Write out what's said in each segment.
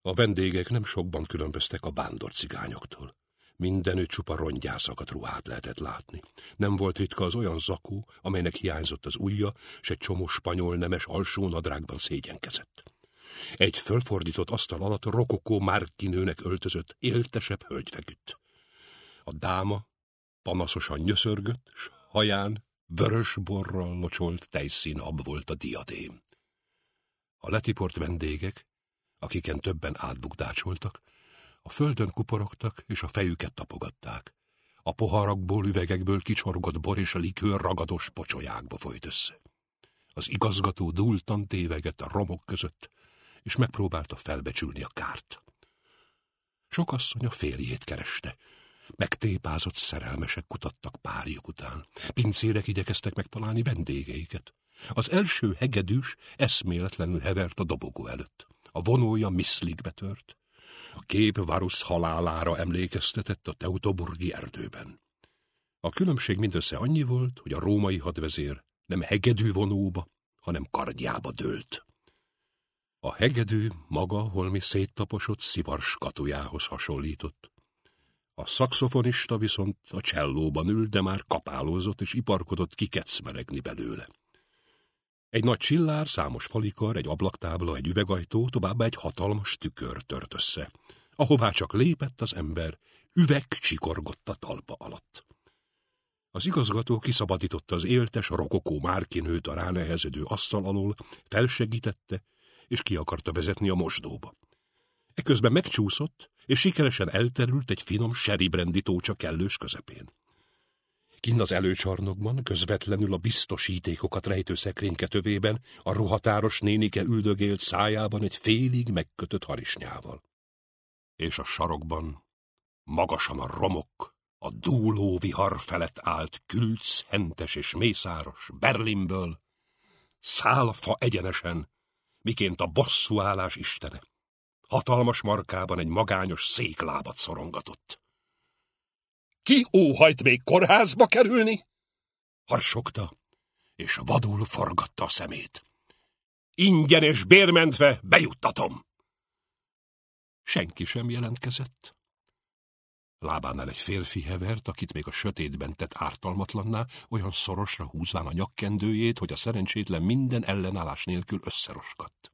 A vendégek nem sokban különböztek a vándorcigányoktól. Mindenütt csupa rongyászakat ruhát lehetett látni. Nem volt ritka az olyan zakó, amelynek hiányzott az ujja, s egy csomó spanyol nemes alsó nadrágban szégyenkezett. Egy fölfordított asztal alatt rokokó márkinőnek öltözött, éltesebb hölgy feküdt. A dáma panaszosan nyöszörgött, s haján vörös borral locsolt tejszínab volt a diadém. A letiport vendégek, akiken többen átbukdácsoltak, a földön kuporogtak és a fejüket tapogatták. A poharakból, üvegekből kicsorgott bor és a likőr ragados pocsolyákba folyt össze. Az igazgató dúltan tévegett a romok között, és megpróbálta felbecsülni a kárt. Sok asszony a férjét kereste. Megtépázott szerelmesek kutattak párjuk után. Pincérek igyekeztek megtalálni vendégeiket. Az első hegedűs eszméletlenül hevert a dobogó előtt. A vonója miszlikbe tört. A kép Varus halálára emlékeztetett a teutoburgi erdőben. A különbség mindössze annyi volt, hogy a római hadvezér nem hegedű vonóba, hanem kardjába dőlt. A hegedű maga holmi széttaposott szivar skatujához hasonlított. A szaxofonista viszont a csellóban ült, de már kapálózott és iparkodott kikecmeregni belőle. Egy nagy csillár, számos falikar, egy ablaktábla, egy üvegajtó, továbbá egy hatalmas tükör tört össze. Ahová csak lépett az ember, üveg csikorgott a talpa alatt. Az igazgató kiszabadította az éltes, rokokó márkinőt a ránehezedő asztal alól, felsegítette, és ki akarta vezetni a mosdóba. Eközben megcsúszott, és sikeresen elterült egy finom sherry brandy tócsa kellős közepén. Kinn az előcsarnokban, közvetlenül a biztosítékokat rejtő szekrényke tövében a ruhatáros nénike üldögélt szájában egy félig megkötött harisnyával. És a sarokban, magasan a romok, a dúló vihar felett állt Külc, hentes és mészáros, Berlinből, szálfa egyenesen, miként a bosszúállás istene. Hatalmas markában egy magányos széklábat szorongatott. Ki óhajt még kórházba kerülni? Harsogta, és vadul forgatta a szemét. Ingyen és bérmentve bejuttatom. Senki sem jelentkezett. Lábánál egy férfi hevert, akit még a sötétben tett ártalmatlanná, olyan szorosra húzván a nyakkendőjét, hogy a szerencsétlen minden ellenállás nélkül összeroskadt.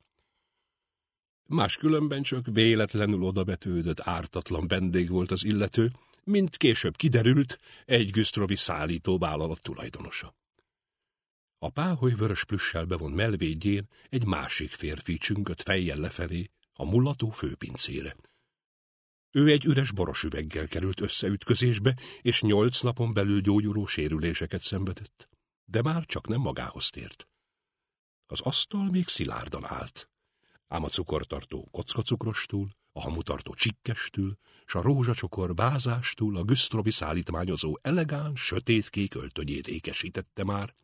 Máskülönben csak véletlenül odabetődött ártatlan vendég volt az illető, mint később kiderült, egy güsztrovi szállító vállalat tulajdonosa. A páholy vörös plüssel bevont mellvédjén egy másik férfi csüngött fejjel lefelé, a mullató főpincére. Ő egy üres boros üveggel került összeütközésbe, és 8 napon belül gyógyuló sérüléseket szenvedett, de már csak nem magához tért. Az asztal még szilárdan állt, ám a cukortartó kockacukrostól, a hamutartó csikkestül, s a rózsacsokor vázástól a güsztrovi szállítmányozó elegán, sötétkék öltönyét ékesítette már.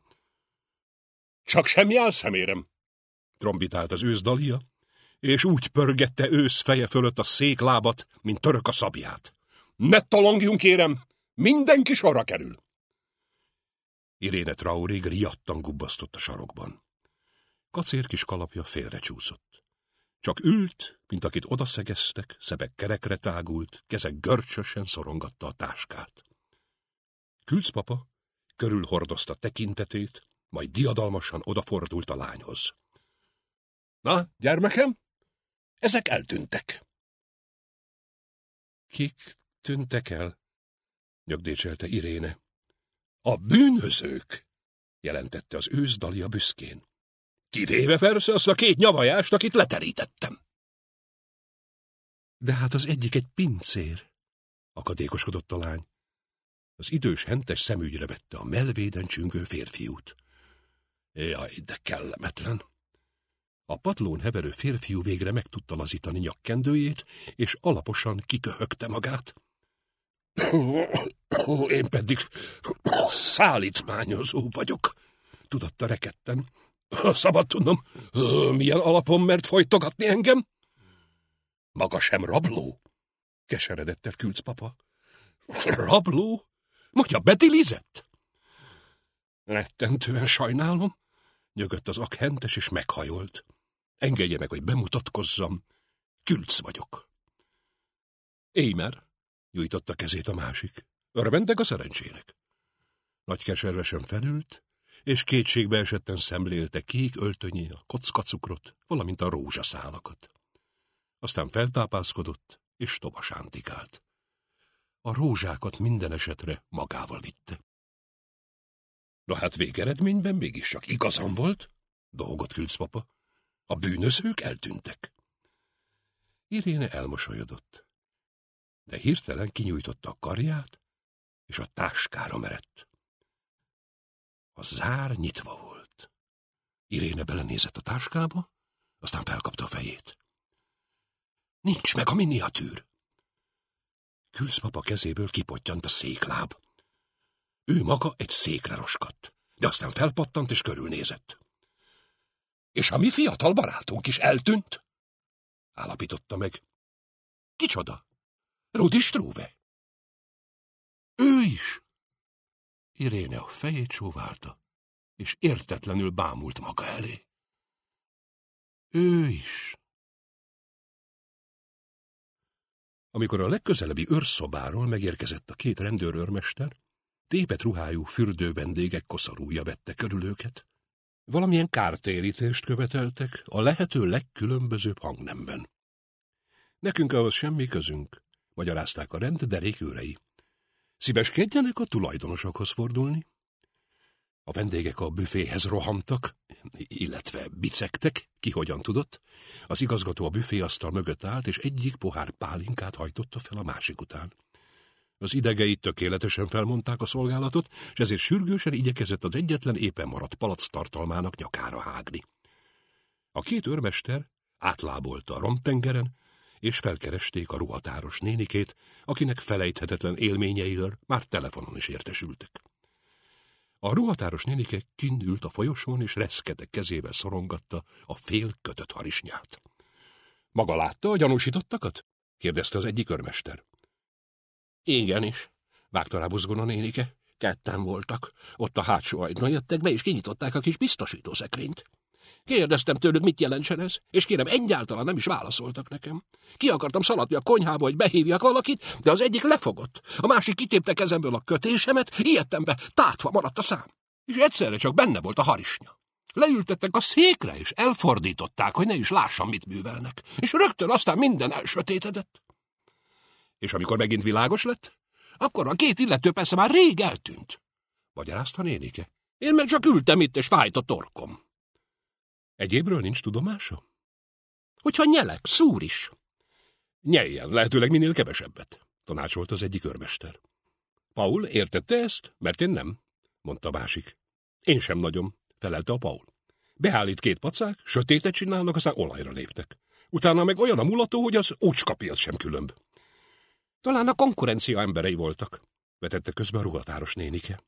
Csak semmi áll szemérem, trombitált az őszdalia, és úgy pörgette ősz feje fölött a széklábat, mint török a szabját. Ne tolongjunk, kérem, mindenki sorra kerül. Iréne Traurig riadtan gubbasztott a sarokban. Kacér kis kalapja félrecsúszott. Csak ült, mint akit odaszegeztek, szebek kerekre tágult, keze görcsösen szorongatta a táskát. Külc papa körülhordozta tekintetét, majd diadalmasan odafordult a lányhoz. Na, gyermekem, ezek eltűntek. Kik tűntek el? Nyögdécselte Iréne. A bűnözők, jelentette az őszdalia büszkén. Kivéve persze azt a 2 nyavajást, akit leterítettem. De hát az egyik egy pincér, akadékoskodott a lány. Az idős hentes szemügyre vette a mellvéden csüngő férfiút. Jaj, de kellemetlen. A padlón heverő férfiú végre meg tudta lazítani nyakkendőjét, és alaposan kiköhögte magát. Én pedig szállítmányozó vagyok, tudatta rekedten. Szabad tudnom, milyen alapon mert folytogatni engem? Maga sem rabló? Keseredett el Külc papa. Rabló? Mondja, betilizett? Rettentően sajnálom, nyögött az akhentes, és meghajolt. Engedje meg, hogy bemutatkozzam. Külc vagyok. Émer, nyújtotta kezét a másik. Örvendek a szerencsének. Nagy keservesen felült, és kétségbe esetten szemlélte kék öltönyé a kockacukrot, valamint a rózsaszálakat. Aztán feltápászkodott, és tovasántikált. A rózsákat minden esetre magával vitte. Na hát végeredményben mégis csak igazam volt, dolgott Külc papa. A bűnözők eltűntek. Iréne elmosolyodott, de hirtelen kinyújtotta a karját, és a táskára merett. A zár nyitva volt. Iréne belenézett a táskába, aztán felkapta a fejét. Nincs meg a miniatűr. Külc papa kezéből kipottyant a székláb. Ő maga egy székre roskadt, de aztán felpattant és körülnézett. És a mi fiatal barátunk is eltűnt? Állapította meg. Kicsoda? Rudi Struve? Ő is. Iréne a fejét csóválta, és értetlenül bámult maga elé. Ő is. Amikor a legközelebbi őrszobáról megérkezett a két rendőrőrmester, tépet ruhájú fürdő vendégek koszorúja vette körül őket. Valamilyen kártérítést követeltek a lehető legkülönbözőbb hangnemben. Nekünk ahhoz semmi közünk, magyarázták a rend derék őrei. Szíveskedjenek a tulajdonosokhoz fordulni. A vendégek a büféhez rohantak, illetve bicegtek, ki hogyan tudott. Az igazgató a büféasztal mögött állt, és egyik pohár pálinkát hajtotta fel a másik után. Az idegei tökéletesen felmondták a szolgálatot, és ezért sürgősen igyekezett az egyetlen éppen maradt palack tartalmának nyakára hágni. A két őrmester átlábolta a romtengeren, és felkeresték a ruhatáros nénikét, akinek felejthetetlen élményeiről már telefonon is értesültek. A ruhatáros nénike kint ült a folyosón, és reszkete kezével szorongatta a fél kötött harisnyát. Maga látta a gyanúsítottakat? Kérdezte az egyik őrmester. Igenis, vágta rá buzgón a nénike. Ketten voltak. Ott a hátsó ajtón jöttek be, és kinyitották a kis biztosítószekrényt. Kérdeztem tőlük, mit jelentsen ez, és kérem, egyáltalán nem is válaszoltak nekem. Ki akartam szaladni a konyhába, hogy behívjak valakit, de az egyik lefogott. A másik kitépte kezemből a kötésemet, ijedtembe tátva maradt a szám. És egyszerre csak benne volt a harisnya. Leültettek a székre, és elfordították, hogy ne is lássam, mit művelnek. És rögtön aztán minden elsötétedett. És amikor megint világos lett, akkor a két illető persze már rég eltűnt. Magyarázta nénike. Én meg csak ültem itt, és fájt a torkom. Egyébről nincs tudomása? Hogyha nyelek, szúr is. Nyeljen, lehetőleg minél kevesebbet, tanácsolt az egyik őrmester. Paul értette ezt, mert én nem, mondta a másik. Én sem nagyon, felelte a Paul. Beállít két pacák, sötétet csinálnak, aztán olajra léptek. Utána meg olyan a mulató, hogy az ócskapélt sem különb. Talán a konkurencia emberei voltak, vetette közbe a ruhatáros nénike.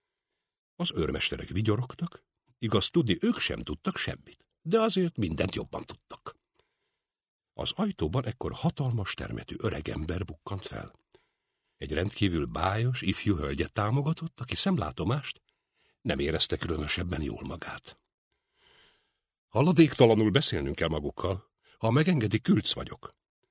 Az őrmesterek vigyorogtak, igaz tudni, ők sem tudtak semmit, de azért mindent jobban tudtak. Az ajtóban ekkor hatalmas termetű öregember bukkant fel. Egy rendkívül bájos, ifjú hölgyet támogatott, aki szemlátomást nem érezte különösebben jól magát. Haladéktalanul beszélnünk kell magukkal, ha megengedik, Külc vagyok.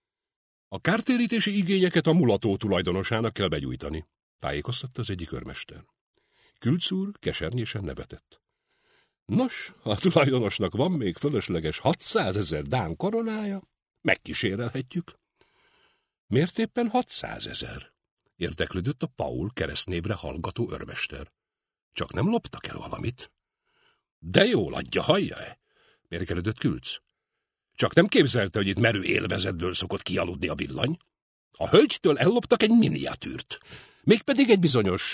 A kártérítési igényeket a mulató tulajdonosának kell begyújtani, tájékoztatta az egyik őrmester. Külc úr kesernyésen nevetett. Nos, ha a tulajdonosnak van még fölösleges 600 000 dán koronája, megkísérelhetjük. Miért éppen 600 000? Érdeklődött a Paul keresztnévre hallgató őrmester. Csak nem loptak el valamit? De jól adja, hallja-e? Mérgelődött Külc. Csak nem képzelte, hogy itt merő élvezetből szokott kialudni a villany? A hölgytől elloptak egy miniatűrt. Mégpedig egy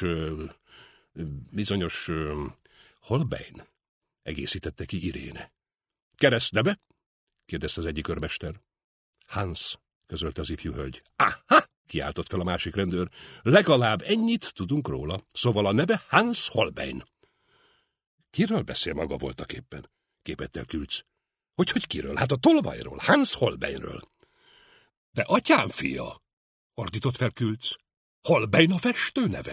bizonyos Holbein, egészítette ki Iréne. Keresztneve? Kérdezte az egyik őrmester. Hans, közölte az ifjú hölgy. Aha! Kiáltott fel a másik rendőr. Legalább ennyit tudunk róla, szóval a neve Hans Holbein. Kiről beszél maga voltak éppen? Képett el Külc. Hogy kiről? Hát a tolvajról, Hans Holbeinről. De atyám fia, ordított fel Külc. Holbein a festő neve?